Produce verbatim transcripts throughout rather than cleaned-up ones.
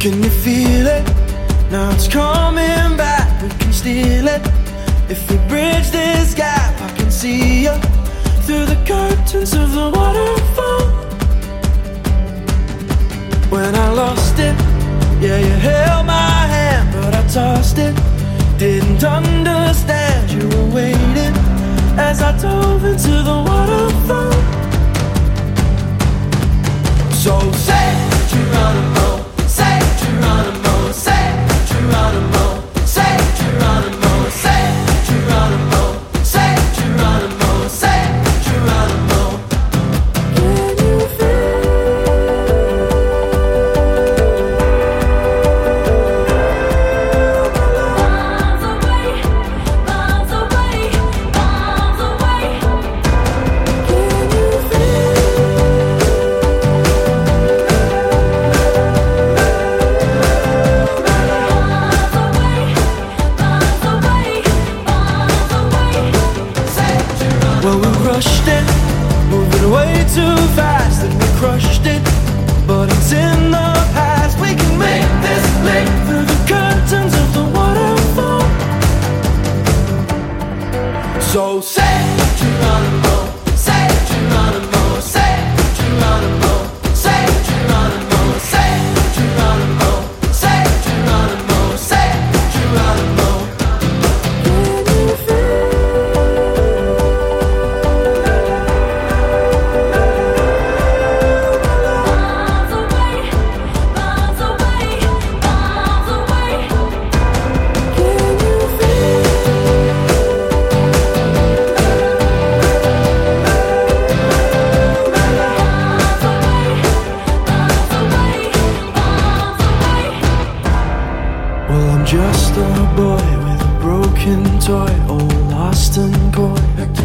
Can you feel it? Now it's coming back, we can steal it. If we bridge this gap, I can see you through the curtains of the waterfall. When I lost it, yeah, you held my hand, but I tossed it. Didn't understand you were waiting as I dove into the waterfall. So say Geronimo, say Geronimo, say Geronimo, say Geronimo, say Geronimo, say Geronimo, say Geronimo. Can you feel? Miles away, miles away, miles away. Can you feel? Well, we rushed it, moving way too fast, and we crushed it. But it's in the past. We can make this leap through the curtains of the waterfall. So say Geronimo, say Geronimo, say Geronimo, say Geronimo, say Geronimo, say Geronimo, say Geronimo. Can you feel? Well, I'm just a boy with a broken toy, all lost and coy.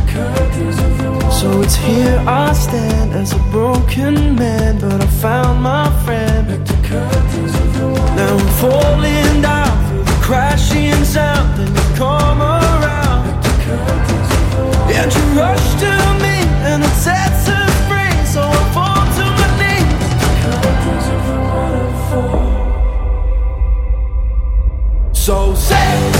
So it's here I stand as a broken man, but I found my friend. Now I'm falling down through the crashing sound, then you come around, and you rush to me, and it sets us free. So I fall to my knees. So say